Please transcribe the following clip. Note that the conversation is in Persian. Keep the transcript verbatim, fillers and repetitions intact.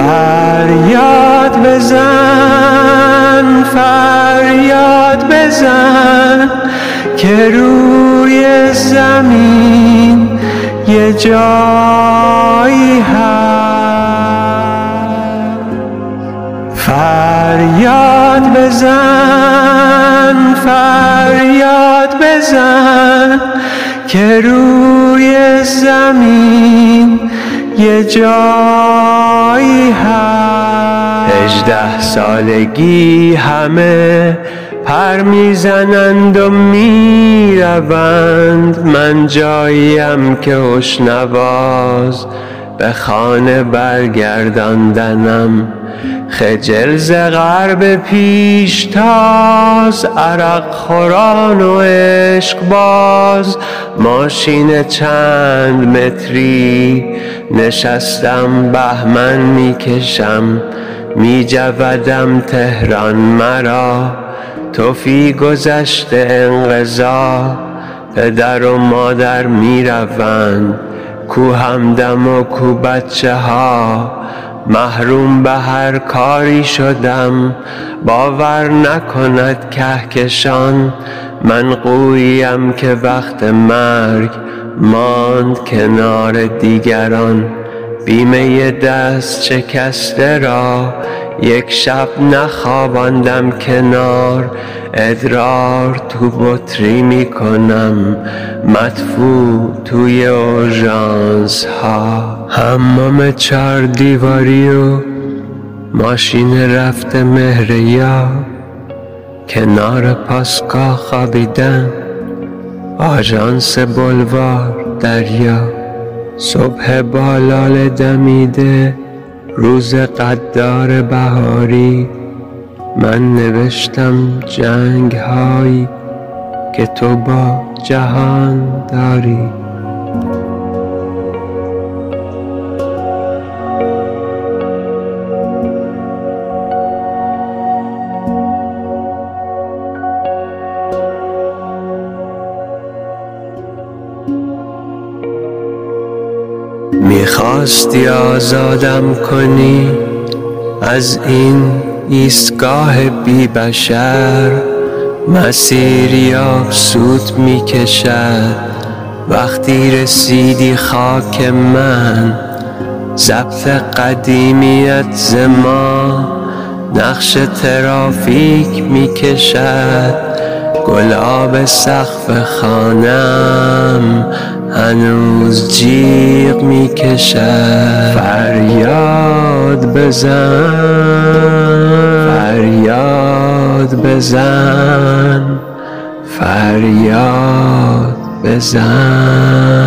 فریاد بزن، فریاد بزن که روی زمین یه جایی هست. فریاد بزن، فریاد بزن که روی زمین یه جایی هست. هجده سالگی همه پر میزنند و میروند، من جاییم که هشنواز به خانه برگرداندنم. خجل ز غرب پیشتاز، عرق خوران و عشق باز، ماشین چند متری نشستم بهمن میکشم، میجودم تهران مرا توفی گذشته انقضا. پدر و مادر میروند، کو همدم و کو بچه ها، محروم به هر کاری شدم باور نکند کهکشان. من قویم که وقت مرگ ماند کنار دیگران، بیمه دست شکسته را یک شب نخواباندم کنار. ادرار تو بطری میکنم مدفوع توی اورژانس ها. حمام چار دیواری و ماشین رفت مهریا، کنار پاسگاه خوابیدن آژانس بلوار دریا. صبح بالال دمیده روز قدار بهاری، من نوشتم جنگ هایی که تو با جهان داری. میخواستی آزادم کنی از این ایستگاه بی بشر، مسیری آبسود میکشد وقتی رسیدی خاک من. ضبط قدیمیت ز ما نقش ترافیک میکشد، گلاب سقف خانم هنوز جیغ میکشد. فریاد بزن، فریاد بزن، فریاد بزن.